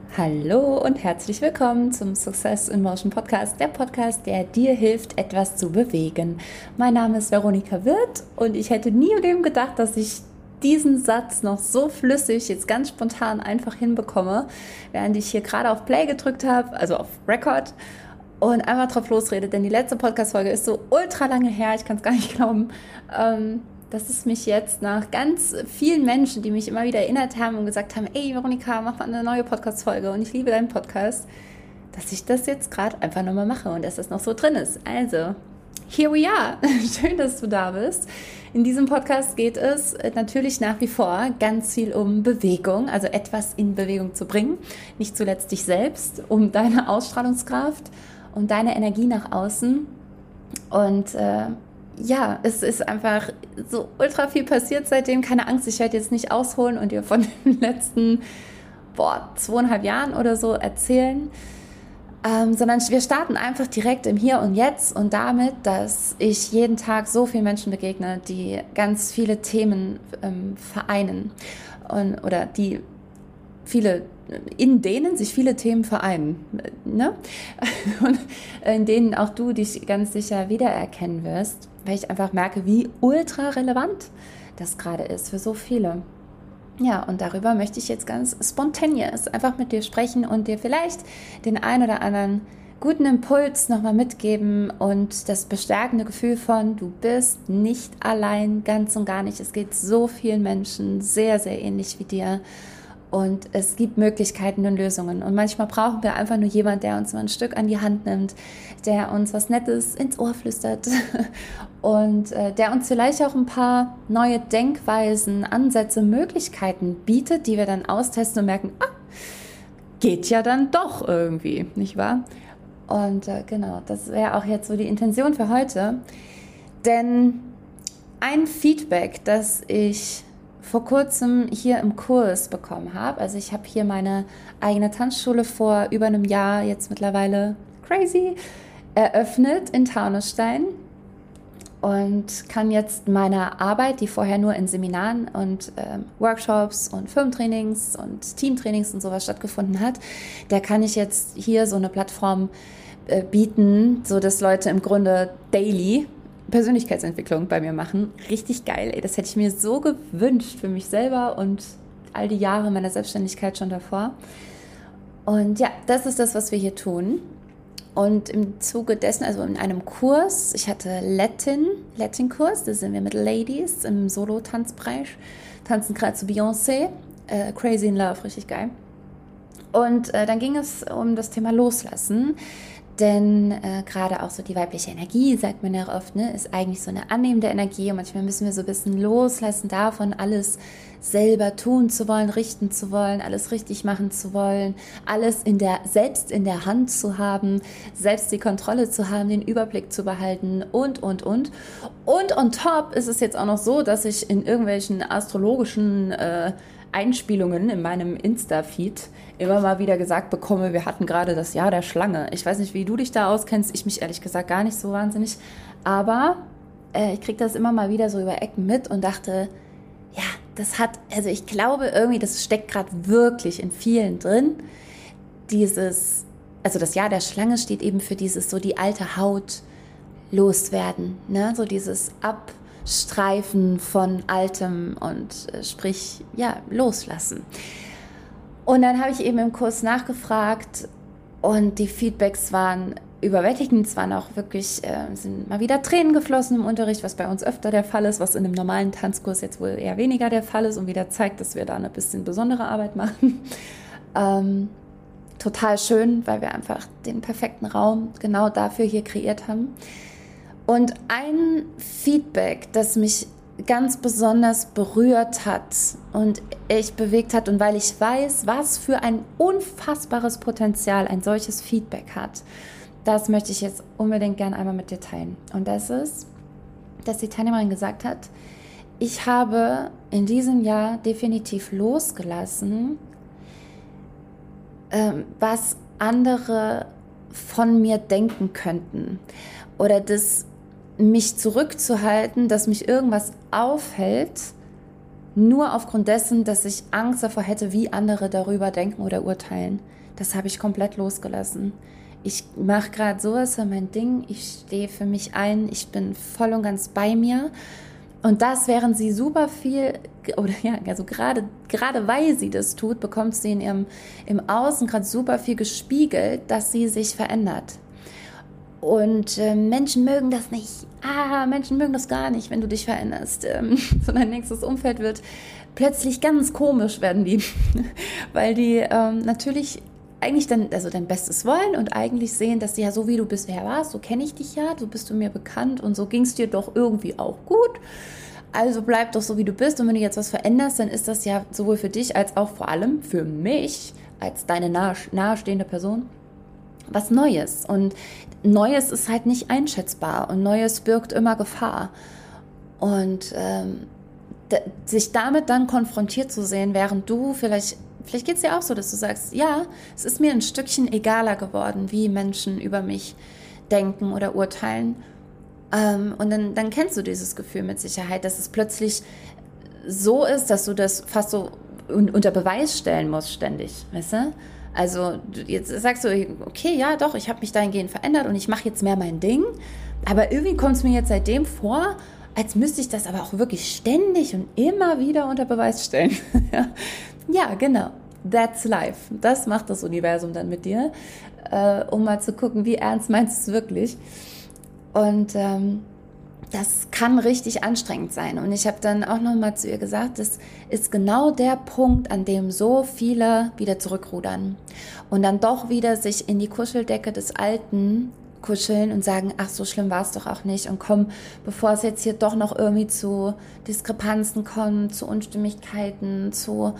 Hallo und herzlich willkommen zum Success in Motion Podcast, der Podcast, der dir hilft, etwas zu bewegen. Mein Name ist Veronika Wirth und ich hätte nie im Leben gedacht, dass ich diesen Satz noch so flüssig, jetzt ganz spontan einfach hinbekomme, während ich hier gerade auf Play gedrückt habe, also auf Record und einmal drauf losrede, denn die letzte Podcast-Folge ist so ultra lange her, ich kann es gar nicht glauben, dass es mich jetzt nach ganz vielen Menschen, die mich immer wieder erinnert haben und gesagt haben, ey Veronika, mach mal eine neue Podcast-Folge und ich liebe deinen Podcast, dass ich das jetzt gerade einfach nochmal mache und dass das noch so drin ist. Also, here we are. Schön, dass du da bist. In diesem Podcast geht es natürlich nach wie vor ganz viel um Bewegung, also etwas in Bewegung zu bringen. Nicht zuletzt dich selbst, um deine Ausstrahlungskraft, um deine Energie nach außen. Und ja, es ist einfach so ultra viel passiert seitdem. Keine Angst, ich werde jetzt nicht ausholen und dir von den letzten 2,5 Jahren oder so erzählen, sondern wir starten einfach direkt im Hier und Jetzt und damit, dass ich jeden Tag so vielen Menschen begegne, die ganz viele Themen vereinen oder die viele, in denen sich viele Themen vereinen, ne? Und in denen auch du dich ganz sicher wiedererkennen wirst, weil ich einfach merke, wie ultra relevant das gerade ist für so viele. Ja, und darüber möchte ich jetzt ganz spontaneous einfach mit dir sprechen und dir vielleicht den ein oder anderen guten Impuls nochmal mitgeben und das bestärkende Gefühl von, du bist nicht allein, ganz und gar nicht. Es geht so vielen Menschen sehr, sehr ähnlich wie dir. Und es gibt Möglichkeiten und Lösungen. Und manchmal brauchen wir einfach nur jemanden, der uns mal ein Stück an die Hand nimmt, der uns was Nettes ins Ohr flüstert und der uns vielleicht auch ein paar neue Denkweisen, Ansätze, Möglichkeiten bietet, die wir dann austesten und merken, geht ja dann doch irgendwie, nicht wahr? Und genau, das wäre auch jetzt so die Intention für heute. Denn ein Feedback, das ich vor kurzem hier im Kurs bekommen habe. Also ich habe hier meine eigene Tanzschule vor über einem Jahr, jetzt mittlerweile crazy, eröffnet in Taunusstein und kann jetzt meine Arbeit, die vorher nur in Seminaren und Workshops und Firmentrainings und Teamtrainings und sowas stattgefunden hat, da kann ich jetzt hier so eine Plattform bieten, so dass Leute im Grunde daily Persönlichkeitsentwicklung bei mir machen. Richtig geil, ey. Das hätte ich mir so gewünscht für mich selber und all die Jahre meiner Selbstständigkeit schon davor. Und ja, das ist das, was wir hier tun. Und im Zuge dessen, also in einem Kurs, ich hatte Latin-Kurs, da sind wir mit Ladies im Solo-Tanzbereich, tanzen gerade zu Beyoncé, Crazy in Love, richtig geil. Und dann ging es um das Thema Loslassen. Denn gerade auch so die weibliche Energie, sagt man ja auch oft, ne, ist eigentlich so eine annehmende Energie. Und manchmal müssen wir so ein bisschen loslassen davon, alles selber tun zu wollen, richten zu wollen, alles richtig machen zu wollen, alles selbst in der Hand zu haben, selbst die Kontrolle zu haben, den Überblick zu behalten und. Und on top ist es jetzt auch noch so, dass ich in irgendwelchen astrologischen Einspielungen in meinem Insta-Feed immer mal wieder gesagt bekomme, wir hatten gerade das Jahr der Schlange. Ich weiß nicht, wie du dich da auskennst, ich mich ehrlich gesagt gar nicht so wahnsinnig, aber ich kriege das immer mal wieder so über Ecken mit und dachte, ja, also ich glaube irgendwie, das steckt gerade wirklich in vielen drin, also das Jahr der Schlange steht eben für dieses, so die alte Haut loswerden, ne, so dieses Abstreifen von Altem und sprich, ja, loslassen. Und dann habe ich eben im Kurs nachgefragt und die Feedbacks waren überwältigend. Es waren auch wirklich, sind mal wieder Tränen geflossen im Unterricht, was bei uns öfter der Fall ist, was in einem normalen Tanzkurs jetzt wohl eher weniger der Fall ist und wieder zeigt, dass wir da eine bisschen besondere Arbeit machen. Total schön, weil wir einfach den perfekten Raum genau dafür hier kreiert haben. Und ein Feedback, das mich ganz besonders berührt hat und echt bewegt hat und weil ich weiß, was für ein unfassbares Potenzial ein solches Feedback hat, das möchte ich jetzt unbedingt gerne einmal mit dir teilen. Und das ist, dass die Teilnehmerin gesagt hat, ich habe in diesem Jahr definitiv losgelassen, was andere von mir denken könnten oder das mich zurückzuhalten, dass mich irgendwas aufhält, Nur aufgrund dessen, dass ich Angst davor hätte, wie andere darüber denken oder urteilen. Das habe ich komplett losgelassen. Ich mache gerade sowas für mein Ding. Ich stehe für mich ein. Ich bin voll und ganz bei mir. Und das, während sie super viel, oder ja, also gerade weil sie das tut, bekommt sie im Außen gerade super viel gespiegelt, dass sie sich verändert. Und Menschen mögen das nicht. Menschen mögen das gar nicht, wenn du dich veränderst. So dein nächstes Umfeld wird plötzlich ganz komisch, werden die. Weil die natürlich eigentlich dein Bestes wollen und eigentlich sehen, dass du ja so wie du bisher warst, so kenne ich dich ja, so bist du mir bekannt und so ging es dir doch irgendwie auch gut. Also bleib doch so wie du bist und wenn du jetzt was veränderst, dann ist das ja sowohl für dich als auch vor allem für mich als deine nahestehende Person was Neues. Und Neues ist halt nicht einschätzbar und Neues birgt immer Gefahr. Und sich damit dann konfrontiert zu sehen, während du vielleicht geht es dir auch so, dass du sagst, ja, es ist mir ein Stückchen egaler geworden, wie Menschen über mich denken oder urteilen. Und dann kennst du dieses Gefühl mit Sicherheit, dass es plötzlich so ist, dass du das fast so unter Beweis stellen musst ständig, weißt du? Also jetzt sagst du, okay, ja doch, ich habe mich dahingehend verändert und ich mache jetzt mehr mein Ding, aber irgendwie kommt es mir jetzt seitdem vor, als müsste ich das aber auch wirklich ständig und immer wieder unter Beweis stellen. Ja, genau. That's life. Das macht das Universum dann mit dir, um mal zu gucken, wie ernst meinst du es wirklich. Und das kann richtig anstrengend sein. Und ich habe dann auch nochmal zu ihr gesagt, das ist genau der Punkt, an dem so viele wieder zurückrudern und dann doch wieder sich in die Kuscheldecke des Alten kuscheln und sagen, ach, so schlimm war es doch auch nicht. Und komm, bevor es jetzt hier doch noch irgendwie zu Diskrepanzen kommt, zu Unstimmigkeiten, zu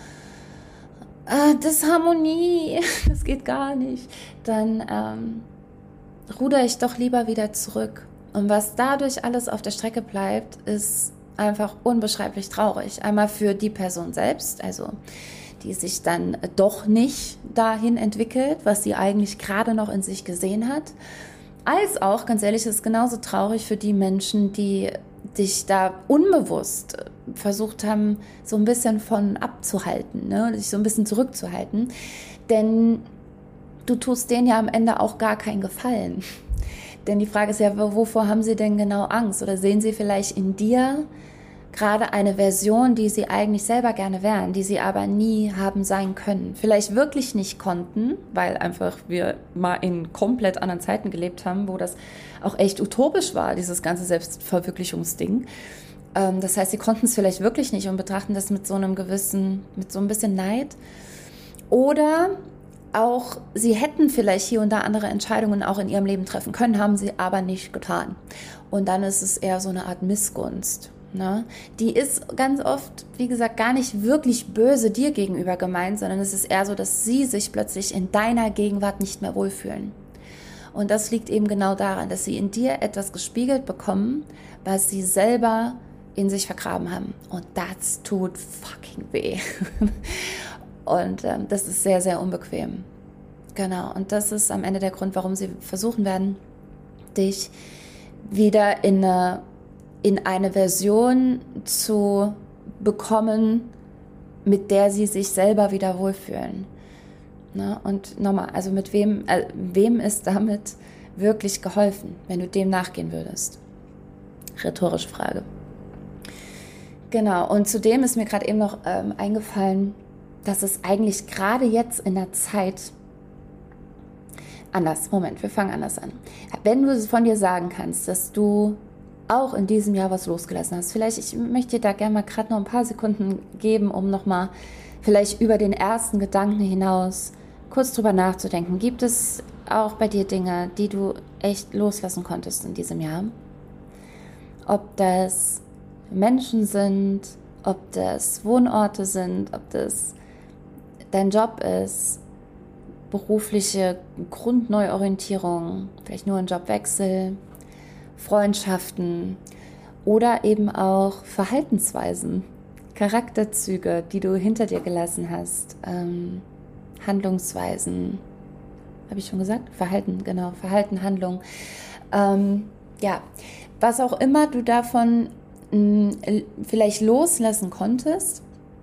Disharmonie, das geht gar nicht, dann rudere ich doch lieber wieder zurück. Und was dadurch alles auf der Strecke bleibt, ist einfach unbeschreiblich traurig. Einmal für die Person selbst, also die sich dann doch nicht dahin entwickelt, was sie eigentlich gerade noch in sich gesehen hat. Als auch, ganz ehrlich, ist es genauso traurig für die Menschen, die dich da unbewusst versucht haben, so ein bisschen von abzuhalten, ne? Dich so ein bisschen zurückzuhalten. Denn du tust denen ja am Ende auch gar keinen Gefallen. Denn die Frage ist ja, wovor haben sie denn genau Angst? Oder sehen sie vielleicht in dir gerade eine Version, die sie eigentlich selber gerne wären, die sie aber nie haben sein können? Vielleicht wirklich nicht konnten, weil einfach wir mal in komplett anderen Zeiten gelebt haben, wo das auch echt utopisch war, dieses ganze Selbstverwirklichungsding. Das heißt, sie konnten es vielleicht wirklich nicht und betrachten das mit so ein bisschen Neid. Oder auch, sie hätten vielleicht hier und da andere Entscheidungen auch in ihrem Leben treffen können, haben sie aber nicht getan. Und dann ist es eher so eine Art Missgunst. Ne? Die ist ganz oft, wie gesagt, gar nicht wirklich böse dir gegenüber gemeint, sondern es ist eher so, dass sie sich plötzlich in deiner Gegenwart nicht mehr wohlfühlen. Und das liegt eben genau daran, dass sie in dir etwas gespiegelt bekommen, was sie selber in sich vergraben haben. Und das tut fucking weh. Und das ist sehr, sehr unbequem. Genau, und das ist am Ende der Grund, warum sie versuchen werden, dich wieder in eine Version zu bekommen, mit der sie sich selber wieder wohlfühlen. Ne? Und nochmal, also mit wem ist damit wirklich geholfen, wenn du dem nachgehen würdest? Rhetorische Frage. Genau, und zudem ist mir gerade eben noch eingefallen, dass es eigentlich gerade jetzt in der Zeit wir fangen anders an. Wenn du von dir sagen kannst, dass du auch in diesem Jahr was losgelassen hast, ich möchte dir da gerne mal gerade noch ein paar Sekunden geben, um nochmal vielleicht über den ersten Gedanken hinaus kurz drüber nachzudenken. Gibt es auch bei dir Dinge, die du echt loslassen konntest in diesem Jahr? Ob das Menschen sind, ob das Wohnorte sind, ob das dein Job ist, berufliche Grundneuorientierung, vielleicht nur ein Jobwechsel, Freundschaften oder eben auch Verhaltensweisen, Charakterzüge, die du hinter dir gelassen hast, Handlungsweisen, habe ich schon gesagt? Verhalten, Handlung. Ja, was auch immer du davon vielleicht loslassen konntest,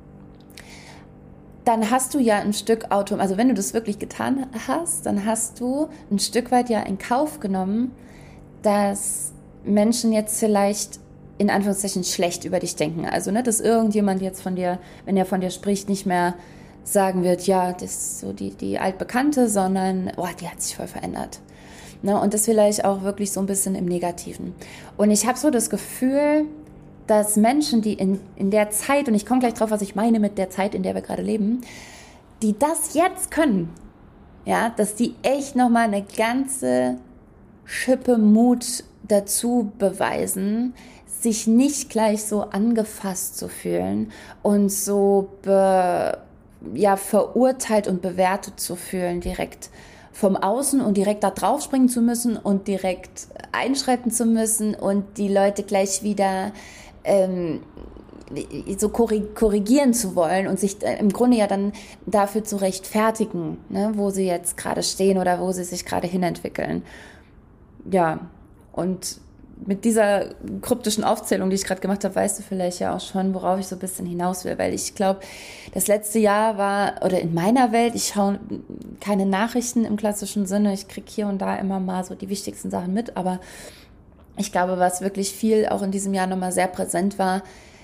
dann hast du ja ein Stück also wenn du das wirklich getan hast, dann hast du ein Stück weit ja in Kauf genommen, dass Menschen jetzt vielleicht in Anführungszeichen schlecht über dich denken. Also, ne, dass irgendjemand jetzt von dir, wenn er von dir spricht, nicht mehr sagen wird, ja, das ist so die Altbekannte, sondern, oh, die hat sich voll verändert. Ne, und das vielleicht auch wirklich so ein bisschen im Negativen. Und ich habe so das Gefühl, dass Menschen, die in der Zeit, und ich komme gleich drauf, was ich meine mit der Zeit, in der wir gerade leben, die das jetzt können, ja, dass die echt nochmal eine ganze Schippe Mut dazu beweisen, sich nicht gleich so angefasst zu fühlen und so verurteilt und bewertet zu fühlen direkt vom Außen und direkt da drauf springen zu müssen und direkt einschreiten zu müssen und die Leute gleich wieder so korrigieren zu wollen und sich im Grunde ja dann dafür zu rechtfertigen, ne, wo sie jetzt gerade stehen oder wo sie sich gerade hinentwickeln. Ja, und mit dieser kryptischen Aufzählung, die ich gerade gemacht habe, weißt du vielleicht ja auch schon, worauf ich so ein bisschen hinaus will, weil ich glaube, das letzte Jahr war, oder in meiner Welt, ich schaue keine Nachrichten im klassischen Sinne, ich kriege hier und da immer mal so die wichtigsten Sachen mit, aber ich glaube, was wirklich viel auch in diesem Jahr nochmal sehr präsent war,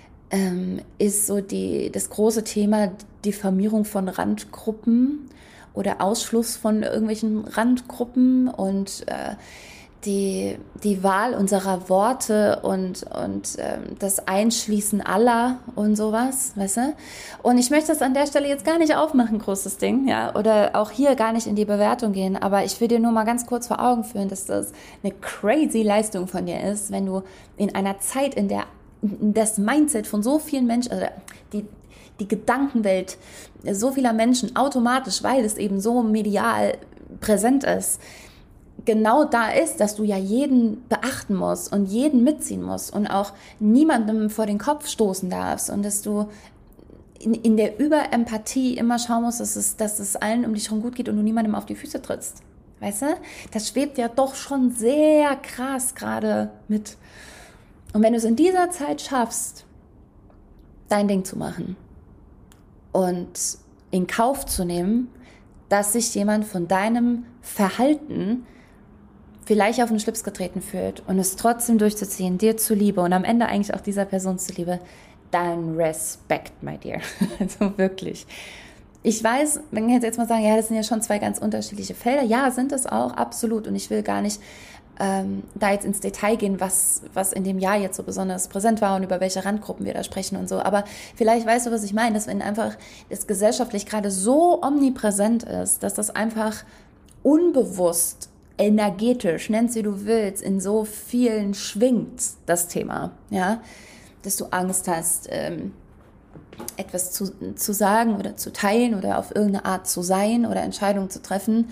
ist so das große Thema Diffamierung von Randgruppen oder Ausschluss von irgendwelchen Randgruppen und die Wahl unserer Worte und das Einschließen aller und sowas, weißt du? Und ich möchte das an der Stelle jetzt gar nicht aufmachen, großes Ding, ja, oder auch hier gar nicht in die Bewertung gehen, aber ich will dir nur mal ganz kurz vor Augen führen, dass das eine crazy Leistung von dir ist, wenn du in einer Zeit, in der das Mindset von so vielen Menschen, also die Gedankenwelt so vieler Menschen automatisch, weil es eben so medial präsent ist, genau da ist, dass du ja jeden beachten musst und jeden mitziehen musst und auch niemandem vor den Kopf stoßen darfst und dass du in der Überempathie immer schauen musst, dass es allen um dich herum gut geht und du niemandem auf die Füße trittst. Weißt du? Das schwebt ja doch schon sehr krass gerade mit. Und wenn du es in dieser Zeit schaffst, dein Ding zu machen und in Kauf zu nehmen, dass sich jemand von deinem Verhalten vielleicht auf den Schlips getreten fühlt und es trotzdem durchzuziehen, dir zuliebe und am Ende eigentlich auch dieser Person zuliebe, dann Respekt, my dear. Also wirklich. Ich weiß, wenn ich jetzt mal sagen, ja, das sind ja schon zwei ganz unterschiedliche Felder. Ja, sind es auch, absolut. Und ich will gar nicht da jetzt ins Detail gehen, was in dem Jahr jetzt so besonders präsent war und über welche Randgruppen wir da sprechen und so. Aber vielleicht weißt du, was ich meine, dass wenn einfach das gesellschaftlich gerade so omnipräsent ist, dass das einfach unbewusst energetisch, nenn's wie du willst, in so vielen schwingt, das Thema, ja, dass du Angst hast, etwas zu sagen oder zu teilen oder auf irgendeine Art zu sein oder Entscheidungen zu treffen,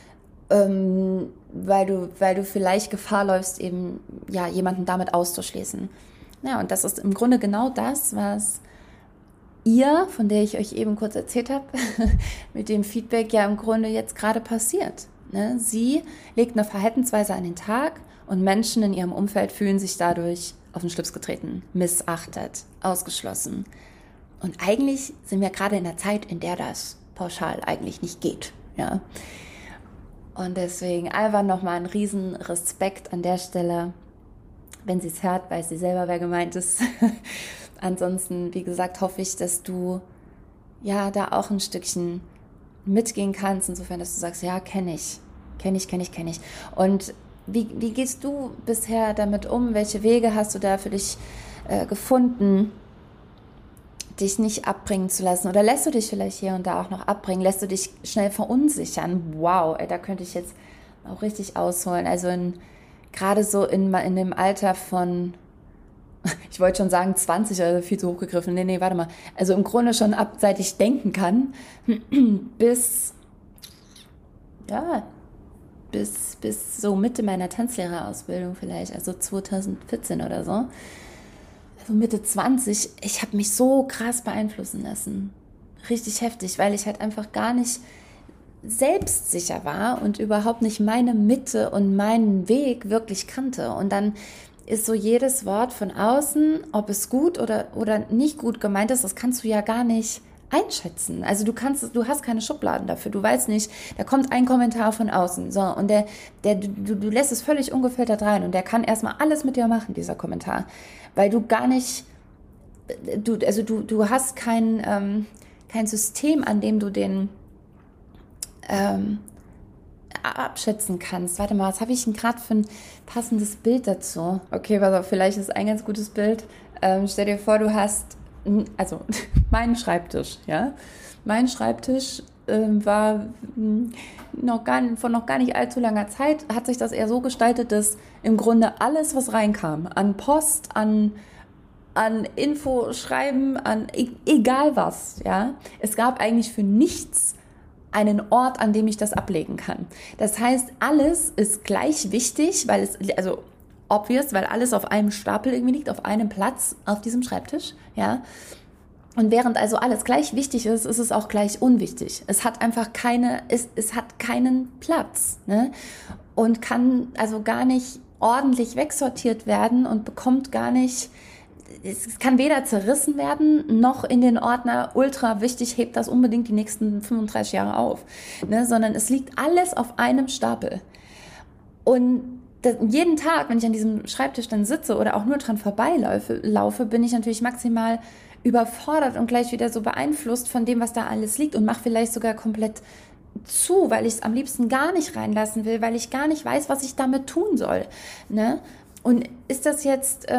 weil du vielleicht Gefahr läufst, eben, ja, jemanden damit auszuschließen. Ja, und das ist im Grunde genau das, was ihr, von der ich euch eben kurz erzählt habe, mit dem Feedback ja im Grunde jetzt gerade passiert. Ne? Sie legt eine Verhaltensweise an den Tag und Menschen in ihrem Umfeld fühlen sich dadurch auf den Schlips getreten, missachtet, ausgeschlossen. Und eigentlich sind wir gerade in einer Zeit, in der das pauschal eigentlich nicht geht. Ja? Und deswegen einfach nochmal einen riesen Respekt an der Stelle. Wenn sie es hört, weiß sie selber, wer gemeint ist. Ansonsten, wie gesagt, hoffe ich, dass du ja da auch ein Stückchen mitgehen kannst, insofern, dass du sagst, ja, kenne ich. Und wie gehst du bisher damit um? Welche Wege hast du da für dich gefunden, dich nicht abbringen zu lassen? Oder lässt du dich vielleicht hier und da auch noch abbringen? Lässt du dich schnell verunsichern? Wow, ey, da könnte ich jetzt auch richtig ausholen. Also gerade so in dem Alter von, ich wollte schon sagen 20, also viel zu hochgegriffen. Nee, warte mal. Also im Grunde schon ab, seit ich denken kann, bis so Mitte meiner Tanzlehrerausbildung vielleicht, also 2014 oder so. Also Mitte 20, ich habe mich so krass beeinflussen lassen. Richtig heftig, weil ich halt einfach gar nicht selbstsicher war und überhaupt nicht meine Mitte und meinen Weg wirklich kannte. Und dann ist so jedes Wort von außen, ob es gut oder nicht gut gemeint ist, das kannst du ja gar nicht einschätzen. Also du hast keine Schubladen dafür. Du weißt nicht, da kommt ein Kommentar von außen, so, und du lässt es völlig ungefiltert rein und der kann erstmal alles mit dir machen, dieser Kommentar, weil du gar nicht, du hast kein System, an dem du den abschätzen kannst. Warte mal, was habe ich denn gerade für ein passendes Bild dazu? Okay, pass auf, vielleicht ist ein ganz gutes Bild. Stell dir vor, du hast, also meinen Schreibtisch, ja. Mein Schreibtisch war vor noch gar nicht allzu langer Zeit, hat sich das eher so gestaltet, dass im Grunde alles, was reinkam, an Post, an Info, Schreiben, egal was, ja. Es gab eigentlich für nichts einen Ort, an dem ich das ablegen kann. Das heißt, alles ist gleich wichtig, weil alles auf einem Stapel irgendwie liegt, auf einem Platz auf diesem Schreibtisch, ja. Und während also alles gleich wichtig ist, ist es auch gleich unwichtig. Es hat einfach es hat keinen Platz, ne? Und kann also gar nicht ordentlich wegsortiert werden und bekommt gar nicht, es kann weder zerrissen werden, noch in den Ordner ultra wichtig, hebt das unbedingt die nächsten 35 Jahre auf, ne? Sondern es liegt alles auf einem Stapel. Und jeden Tag, wenn ich an diesem Schreibtisch dann sitze oder auch nur dran vorbeilaufe, bin ich natürlich maximal überfordert und gleich wieder so beeinflusst von dem, was da alles liegt und mache vielleicht sogar komplett zu, weil ich es am liebsten gar nicht reinlassen will, weil ich gar nicht weiß, was ich damit tun soll, ne? Und ist das jetzt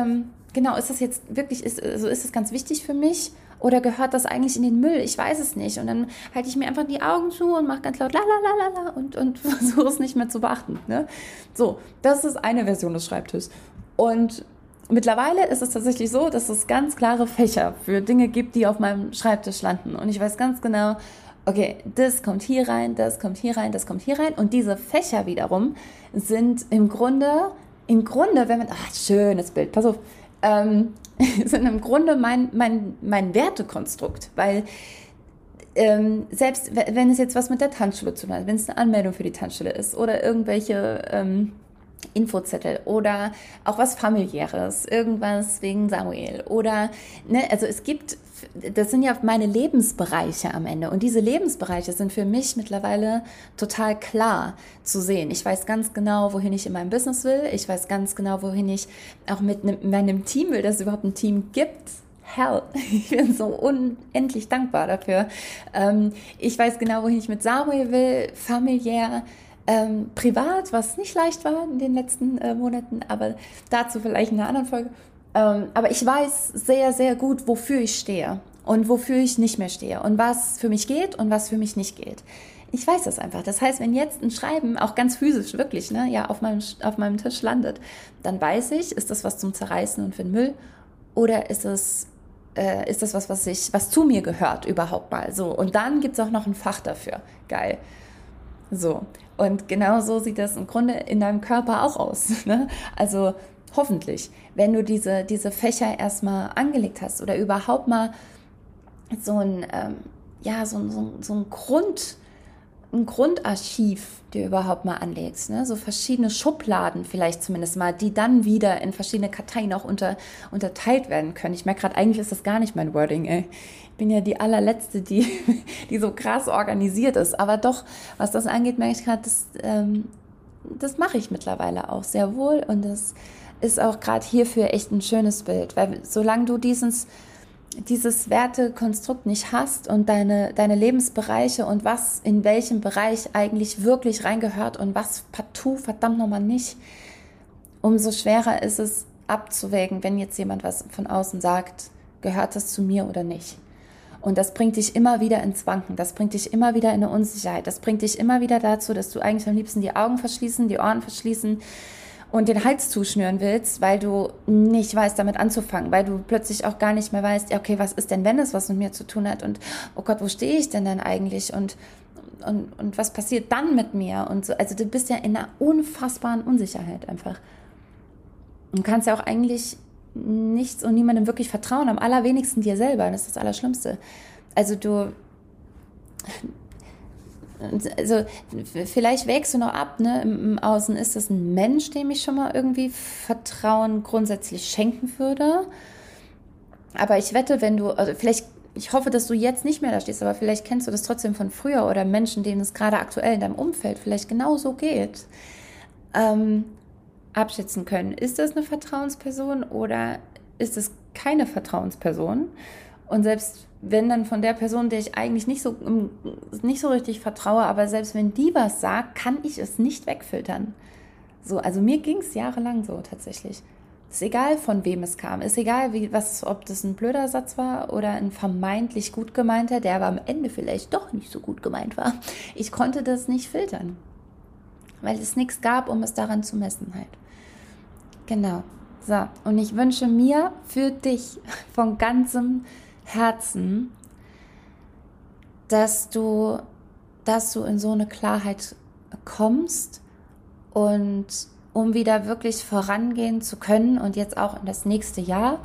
ist das ganz wichtig für mich oder gehört das eigentlich in den Müll? Ich weiß es nicht. Und dann halte ich mir einfach die Augen zu und mache ganz laut la la la la la und versuche es nicht mehr zu beachten, ne? So, das ist eine Version des Schreibtisches. Und mittlerweile ist es tatsächlich so, dass es ganz klare Fächer für Dinge gibt, die auf meinem Schreibtisch landen. Und ich weiß ganz genau, okay, das kommt hier rein, das kommt hier rein, das kommt hier rein. Und diese Fächer wiederum sind im Grunde, wenn man, schönes Bild, pass auf, sind im Grunde mein Wertekonstrukt, weil selbst wenn es jetzt was mit der Tanzschule zu tun hat, wenn es eine Anmeldung für die Tanzschule ist oder irgendwelche Infozettel oder auch was Familiäres, irgendwas wegen Samuel oder, ne, also das sind ja meine Lebensbereiche am Ende und diese Lebensbereiche sind für mich mittlerweile total klar zu sehen. Ich weiß ganz genau, wohin ich in meinem Business will, ich weiß ganz genau, wohin ich auch mit meinem Team will, dass es überhaupt ein Team gibt. Hell, ich bin so unendlich dankbar dafür. Ich weiß genau, wohin ich mit Samuel will, familiär, privat, was nicht leicht war in den letzten Monaten, aber dazu vielleicht in einer anderen Folge. Aber ich weiß sehr, sehr gut, wofür ich stehe und wofür ich nicht mehr stehe und was für mich geht und was für mich nicht geht. Ich weiß das einfach. Das heißt, wenn jetzt ein Schreiben, auch ganz physisch wirklich, ne, ja, auf meinem Tisch landet, dann weiß ich, ist das was zum Zerreißen und für den Müll oder ist das was zu mir gehört überhaupt mal. So, und dann gibt es auch noch ein Fach dafür. Geil. So, und genau so sieht das im Grunde in deinem Körper auch aus, ne? Also hoffentlich, wenn du diese Fächer erstmal angelegt hast oder überhaupt mal so ein Grundarchiv dir überhaupt mal anlegst, ne? So verschiedene Schubladen vielleicht zumindest mal, die dann wieder in verschiedene Karteien auch unterteilt werden können. Ich merke gerade, eigentlich ist das gar nicht mein Wording, ey. Ich bin ja die allerletzte, die so krass organisiert ist. Aber doch, was das angeht, merke ich gerade, das mache ich mittlerweile auch sehr wohl. Und das ist auch gerade hierfür echt ein schönes Bild. Weil solange du dieses Wertekonstrukt nicht hast und deine Lebensbereiche und was in welchem Bereich eigentlich wirklich reingehört und was partout verdammt nochmal nicht, umso schwerer ist es abzuwägen, wenn jetzt jemand was von außen sagt, gehört das zu mir oder nicht. Und das bringt dich immer wieder ins Wanken, das bringt dich immer wieder in eine Unsicherheit, das bringt dich immer wieder dazu, dass du eigentlich am liebsten die Augen verschließen, die Ohren verschließen und den Hals zuschnüren willst, weil du nicht weißt, damit anzufangen, weil du plötzlich auch gar nicht mehr weißt, ja, okay, was ist denn, wenn es was mit mir zu tun hat und oh Gott, wo stehe ich denn dann eigentlich und was passiert dann mit mir und so, also du bist ja in einer unfassbaren Unsicherheit einfach und kannst ja auch eigentlich nichts und niemandem wirklich vertrauen, am allerwenigsten dir selber, das ist das Allerschlimmste. Also also vielleicht wägst du noch ab, ne, im Außen, ist das ein Mensch, dem ich schon mal irgendwie Vertrauen grundsätzlich schenken würde? Aber ich wette, wenn du, also vielleicht, ich hoffe, dass du jetzt nicht mehr da stehst, aber vielleicht kennst du das trotzdem von früher oder Menschen, denen es gerade aktuell in deinem Umfeld vielleicht genauso geht, abschätzen können. Ist das eine Vertrauensperson oder ist es keine Vertrauensperson? Und selbst wenn dann von der Person, der ich eigentlich nicht so richtig vertraue, aber selbst wenn die was sagt, kann ich es nicht wegfiltern. So, also mir ging es jahrelang so tatsächlich. Ist egal, von wem es kam. Ist egal, ob das ein blöder Satz war oder ein vermeintlich gut gemeinter, der aber am Ende vielleicht doch nicht so gut gemeint war. Ich konnte das nicht filtern, weil es nichts gab, um es daran zu messen halt. Genau. So, und ich wünsche mir für dich von ganzem Herzen, dass du in so eine Klarheit kommst und um wieder wirklich vorangehen zu können und jetzt auch in das nächste Jahr,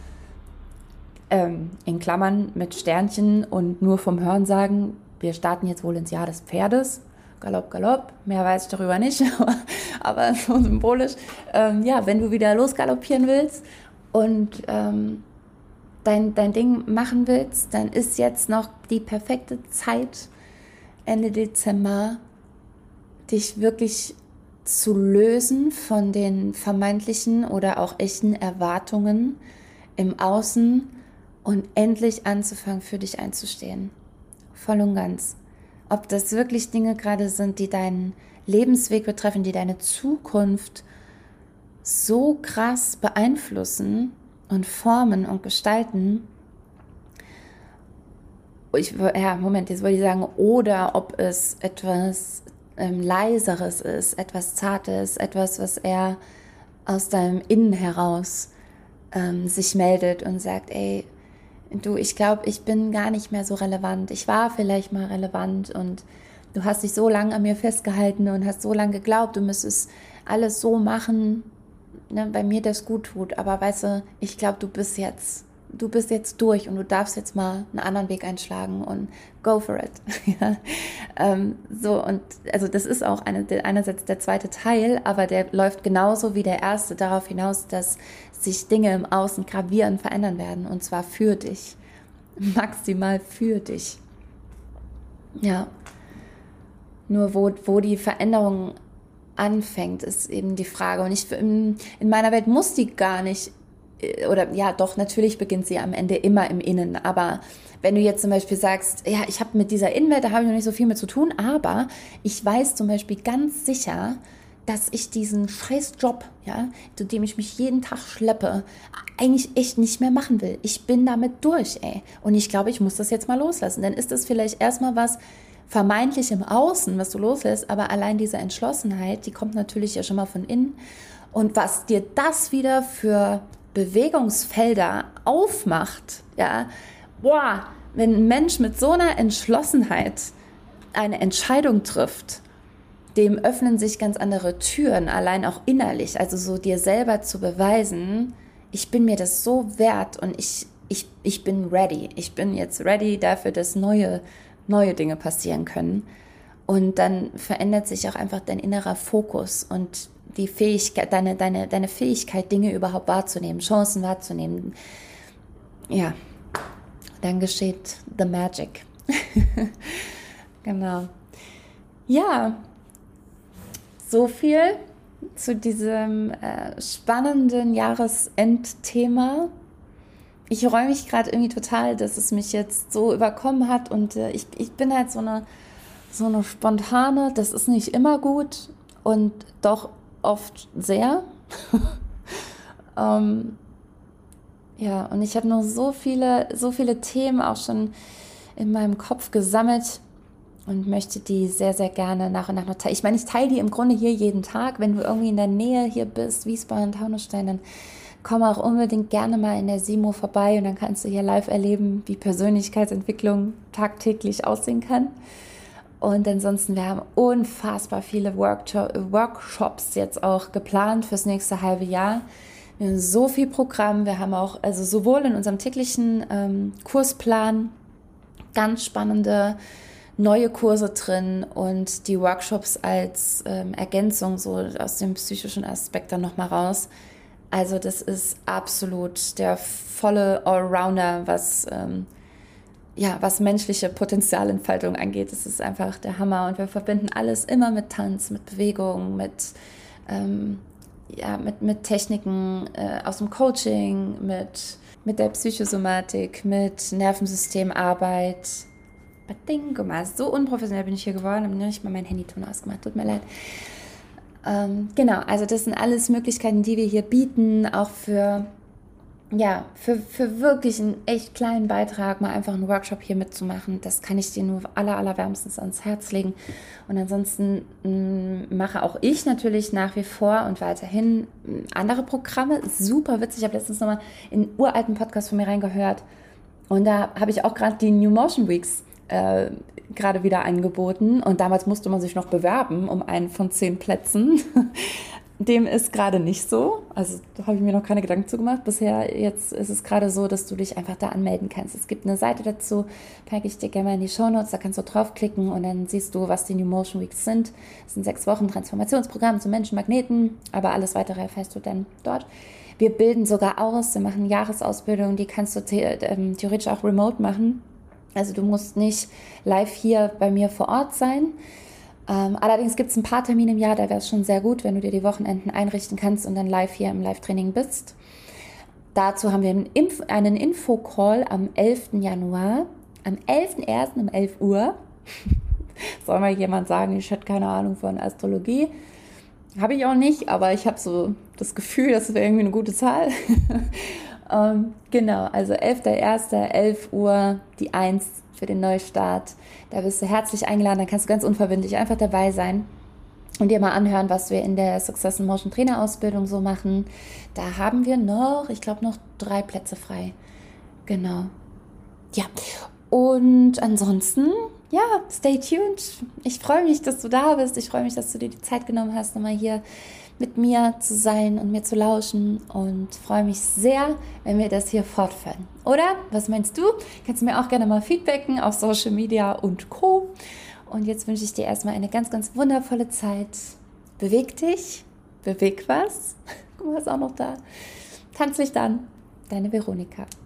in Klammern mit Sternchen und nur vom Hörensagen, wir starten jetzt wohl ins Jahr des Pferdes, Galopp, Galopp, mehr weiß ich darüber nicht, aber so symbolisch, ja, wenn du wieder losgaloppieren willst und dein Ding machen willst, dann ist jetzt noch die perfekte Zeit, Ende Dezember, dich wirklich zu lösen von den vermeintlichen oder auch echten Erwartungen im Außen und endlich anzufangen, für dich einzustehen. Voll und ganz. Ob das wirklich Dinge gerade sind, die deinen Lebensweg betreffen, die deine Zukunft so krass beeinflussen und formen und gestalten. Jetzt wollte ich sagen, oder ob es etwas Leiseres ist, etwas Zartes, etwas, was eher aus deinem Innen heraus sich meldet und sagt, ey, du, ich glaube, ich bin gar nicht mehr so relevant. Ich war vielleicht mal relevant und du hast dich so lange an mir festgehalten und hast so lange geglaubt, du müsstest alles so machen, ne, bei mir das gut tut. Aber weißt du, ich glaube, du bist jetzt durch und du darfst jetzt mal einen anderen Weg einschlagen und go for it. Ja. So, und also das ist auch einerseits der zweite Teil, aber der läuft genauso wie der erste darauf hinaus, dass sich Dinge im Außen gravierend verändern werden und zwar für dich. Maximal für dich. Ja. Nur wo die Veränderung anfängt, ist eben die Frage. Und in meiner Welt muss die gar nicht, oder ja, doch, natürlich beginnt sie am Ende immer im Innen. Aber wenn du jetzt zum Beispiel sagst, ja, ich habe mit dieser Innenwelt, da habe ich noch nicht so viel mit zu tun, aber ich weiß zum Beispiel ganz sicher, dass ich diesen scheiß Job, ja, zu dem ich mich jeden Tag schleppe, eigentlich echt nicht mehr machen will. Ich bin damit durch, ey. Und ich glaube, ich muss das jetzt mal loslassen. Dann ist das vielleicht erstmal was vermeintlich im Außen, was du loslässt, aber allein diese Entschlossenheit, die kommt natürlich ja schon mal von innen. Und was dir das wieder für Bewegungsfelder aufmacht, ja, boah, wenn ein Mensch mit so einer Entschlossenheit eine Entscheidung trifft, dem öffnen sich ganz andere Türen, allein auch innerlich, also so dir selber zu beweisen, ich bin mir das so wert und ich bin ready. Ich bin jetzt ready dafür, dass neue Dinge passieren können. Und dann verändert sich auch einfach dein innerer Fokus und die Fähigkeit, deine Fähigkeit, Dinge überhaupt wahrzunehmen, Chancen wahrzunehmen. Ja, dann geschieht the magic. Genau. Ja, so viel zu diesem spannenden Jahresendthema. Ich freue mich gerade irgendwie total, dass es mich jetzt so überkommen hat und ich bin halt so eine spontane, das ist nicht immer gut und doch oft sehr. Ja, und ich habe noch so viele Themen auch schon in meinem Kopf gesammelt und möchte die sehr, sehr gerne nach und nach noch teilen. Ich meine, ich teile die im Grunde hier jeden Tag. Wenn du irgendwie in der Nähe hier bist, Wiesbaden, Taunusstein, dann komm auch unbedingt gerne mal in der SIMO vorbei und dann kannst du hier live erleben, wie Persönlichkeitsentwicklung tagtäglich aussehen kann. Und ansonsten, wir haben unfassbar viele Workshops jetzt auch geplant fürs nächste halbe Jahr. Wir haben so viel Programm. Wir haben auch, also sowohl in unserem täglichen Kursplan ganz spannende neue Kurse drin und die Workshops als Ergänzung so aus dem psychischen Aspekt dann nochmal raus. Also das ist absolut der volle Allrounder, was menschliche Potenzialentfaltung angeht. Das ist einfach der Hammer und wir verbinden alles immer mit Tanz, mit Bewegung, mit Techniken aus dem Coaching, mit der Psychosomatik, mit Nervensystemarbeit. Bading, guck mal, so unprofessionell bin ich hier geworden, habe nicht mal mein Handyton ausgemacht, tut mir leid. Genau, also das sind alles Möglichkeiten, die wir hier bieten, auch für wirklich einen echt kleinen Beitrag mal einfach einen Workshop hier mitzumachen. Das kann ich dir nur allerwärmstens ans Herz legen. Und ansonsten mache auch ich natürlich nach wie vor und weiterhin andere Programme. Super witzig, ich habe letztens nochmal in einen uralten Podcast von mir reingehört und da habe ich auch gerade die New Motion Weeks gerade wieder angeboten und damals musste man sich noch bewerben um einen von 10 Plätzen. Dem ist gerade nicht so, also da habe ich mir noch keine Gedanken zu gemacht. Bisher jetzt ist es gerade so, dass du dich einfach da anmelden kannst. Es gibt eine Seite dazu, packe ich dir gerne mal in die Shownotes, da kannst du draufklicken und dann siehst du, was die New Motion Weeks sind. Es sind 6 Wochen Transformationsprogramm zum Menschenmagneten, aber alles weitere erfährst du dann dort. Wir bilden sogar aus, wir machen Jahresausbildung, die kannst du theoretisch auch remote machen. Also du musst nicht live hier bei mir vor Ort sein. Allerdings gibt es ein paar Termine im Jahr, da wäre es schon sehr gut, wenn du dir die Wochenenden einrichten kannst und dann live hier im Live-Training bist. Dazu haben wir einen Infocall am 11. Januar, am 11.01. um 11 Uhr. Soll mal jemand sagen, ich hätte keine Ahnung von Astrologie? Habe ich auch nicht, aber ich habe so das Gefühl, das wäre irgendwie eine gute Zahl. Genau, also 11.01., 11 Uhr, die 1 für den Neustart. Da bist du herzlich eingeladen, da kannst du ganz unverbindlich einfach dabei sein und dir mal anhören, was wir in der Success in Motion Trainer Ausbildung so machen. Da haben wir noch 3 Plätze frei. Genau. Ja, und ansonsten, stay tuned. Ich freue mich, dass du da bist. Ich freue mich, dass du dir die Zeit genommen hast, nochmal hier mit mir zu sein und mir zu lauschen und freue mich sehr, wenn wir das hier fortführen. Oder? Was meinst du? Kannst du mir auch gerne mal feedbacken auf Social Media und Co. Und jetzt wünsche ich dir erstmal eine ganz, ganz wundervolle Zeit. Beweg dich, beweg was. Guck mal, ist auch noch da. Tanz dich dann. Deine Veronika.